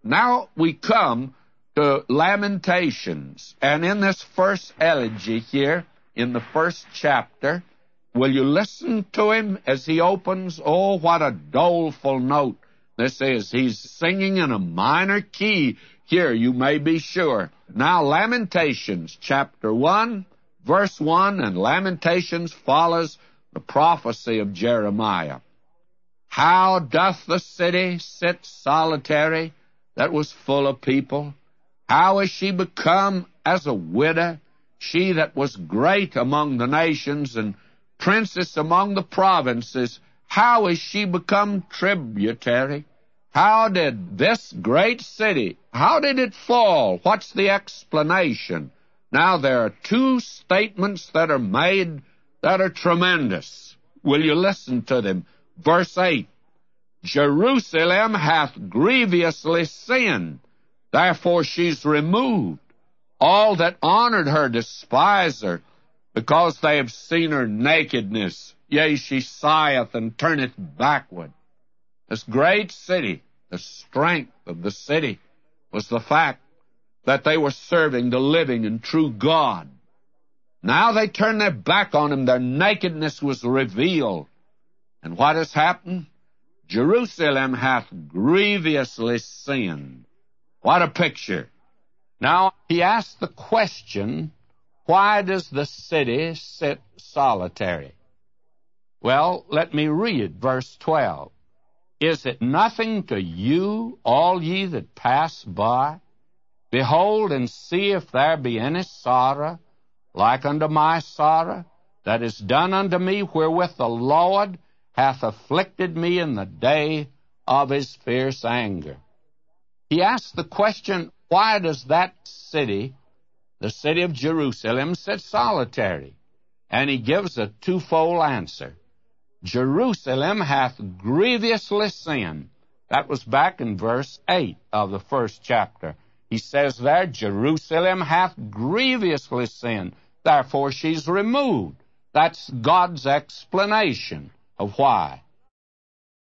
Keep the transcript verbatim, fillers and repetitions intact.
Now we come to Lamentations, and in this first elegy here, in the first chapter, will you listen to him as he opens? Oh, what a doleful note this is. He's singing in a minor key here, you may be sure. Now, Lamentations, chapter one, verse one, and Lamentations follows the prophecy of Jeremiah. How doth the city sit solitary that was full of people? How is she become as a widow, she that was great among the nations and princess among the provinces? How is she become tributary? How did this great city, how did it fall? What's the explanation? Now, there are two statements that are made that are tremendous. Will you listen to them? Verse eight, Jerusalem hath grievously sinned, therefore she's removed. All that honored her despise her, because they have seen her nakedness. Yea, she sigheth and turneth backward. This great city, the strength of the city, was the fact that they were serving the living and true God. Now they turn their back on him. Their nakedness was revealed. And what has happened? Jerusalem hath grievously sinned. What a picture. Now, he asked the question, why does the city sit solitary? Well, let me read verse twelve. Is it nothing to you, all ye that pass by? Behold and see if there be any sorrow, like unto my sorrow, that is done unto me, wherewith the Lord hath afflicted me in the day of his fierce anger. He asked the question, why does that city, the city of Jerusalem, sit solitary? And he gives a twofold answer. Jerusalem hath grievously sinned. That was back in verse eight of the first chapter. He says there, Jerusalem hath grievously sinned, therefore she's removed. That's God's explanation of why.